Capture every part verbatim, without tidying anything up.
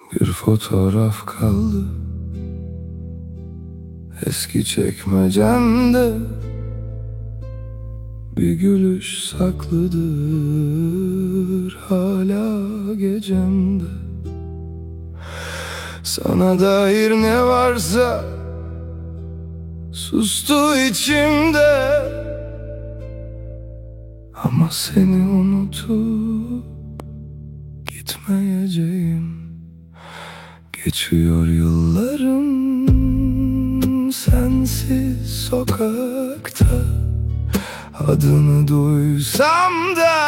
Bir fotoğraf kaldı eski çekmecemde, bir gülüş saklıdır hala gecemde. Sana dair ne varsa sustu içimde, ama seni unutup gitmeyeceğim. Geçiyor yıllarım sensiz sokakta, adını duysam da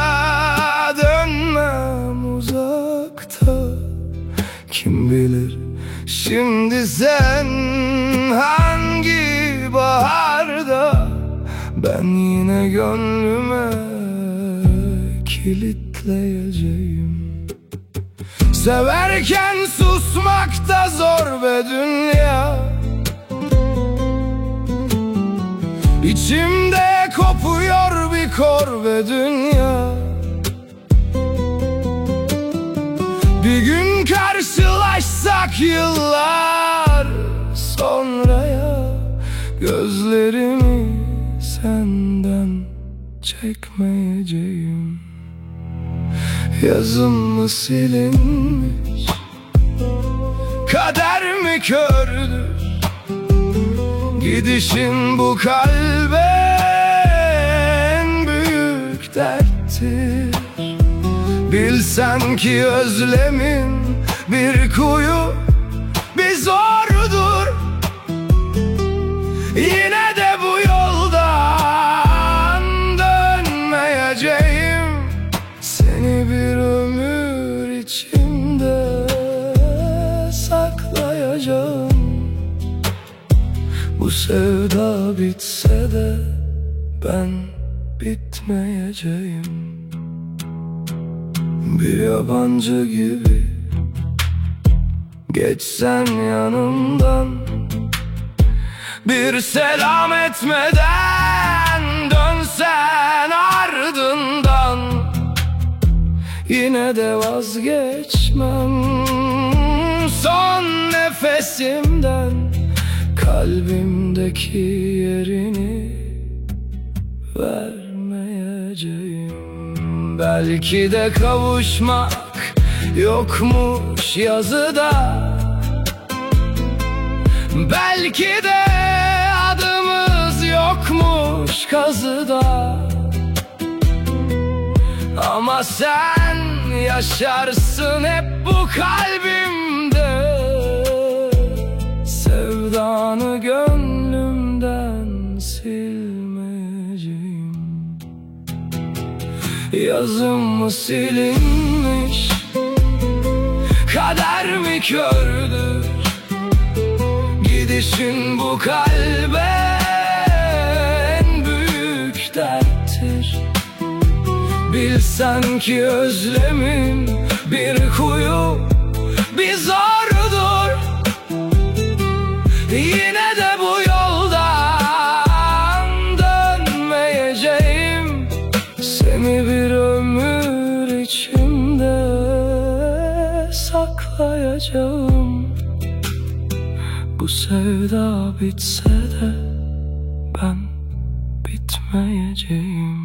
dönmem uzakta. Kim bilir şimdi sen hangi baharda, ben yine gönlüme kilitleyeceğim. Severken susmak da zor be dünya, İçimde kopuyor bir kor be dünya. Bir gün karşılaşsak yıllar sonraya, gözlerimi senden çekmeyeceğim. Yazım mı silinmiş, kader mi kördür, gidişin bu kalbe en büyük derttir. Bilsen ki özlemin bir kuyu bir zordur, yine de bu yoldan dönmeyeceğim. Seni bir ömür içimde saklayacağım. Bu sevda bitse de ben bitmeyeceğim. Bir yabancı gibi geçsen yanımdan, bir selam etmeden dönsen ardından, yine de vazgeçmem son nefesimden. Kalbimdeki yerini vermeyeceğim. Belki de kavuşmak yokmuş yazıda, belki de adımız yokmuş kazıda. Ama sen yaşarsın hep bu kalbimde, sevdanı gönlümden silmeyeceğim. Yazım mı silinmiş, kader mi kördür, gidişin bu kalbe en büyük derttir. Bilsen ki özlemin bir kuyu bir zordur, yine de bu yoldan dönmeyeceğim. Seni bir ömür içimde saklayacağım. Bu sevda bitse de ben bitmeyeceğim.